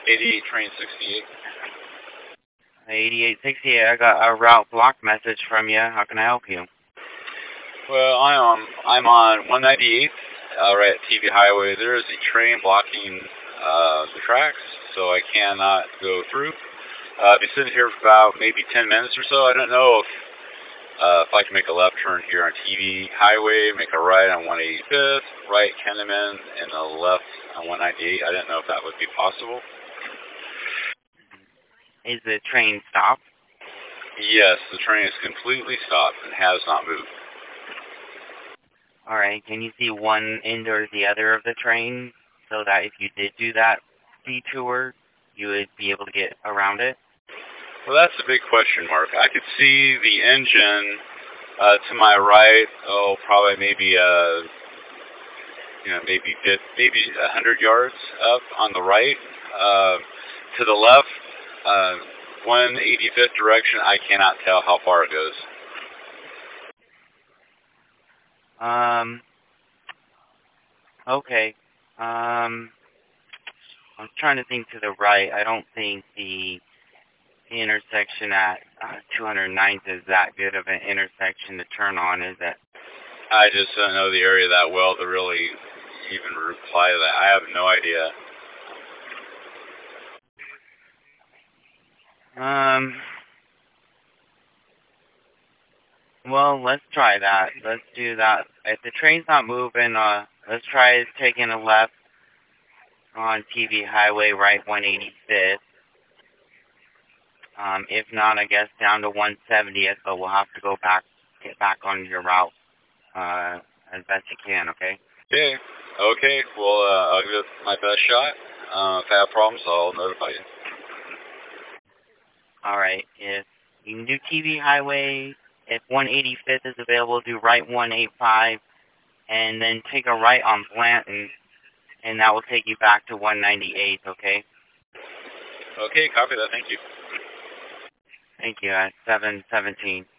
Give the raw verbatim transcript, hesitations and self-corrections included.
eighty-eight, train sixty-eight. eighty-eight sixty-eight, I got a route block message from you. How can I help you? Well, I'm on, I'm on one ninety-eight, uh, right at T V Highway. There is a train blocking uh, the tracks, so I cannot go through. Uh, I've been sitting here for about maybe ten minutes or so. I don't know if, uh, if I can make a left turn here on T V Highway, make a right on one eighty-fifth, right Kenneman, and a left on one ninety-eight. I didn't know if that would be possible. Is the train stopped? Yes, the train is completely stopped and has not moved. All right. Can you see one end or the other of the train so that if you did do that detour, you would be able to get around it? Well, that's a big question mark. I could see the engine uh, to my right. Oh, probably maybe uh, you know, maybe maybe a hundred yards up on the right. Uh, to the left, uh, one eighty-fifth direction. I cannot tell how far it goes. Um. Okay. Um. I'm trying to think to the right. I don't think the intersection at uh, two hundred ninth is that good of an intersection to turn on, is it? I just don't know the area that well to really even reply to that. I have no idea. Um. Well, let's try that. Let's do that. If the train's not moving, uh, let's try taking a left on T V Highway, right one eighty-fifth. Um, if not, I guess down to one seventieth, but we'll have to go back, get back on your route uh, as best you can, okay? Okay. Okay. Well, uh, I'll give it my best shot. Uh, if I have problems, I'll notify you. All right. If you can do T V Highway, if one eighty-fifth is available, do right one eighty-five, and then take a right on Blanton, and that will take you back to one ninety-eighth, okay? Okay, copy that. Thank you. Thank you. At seven seventeen.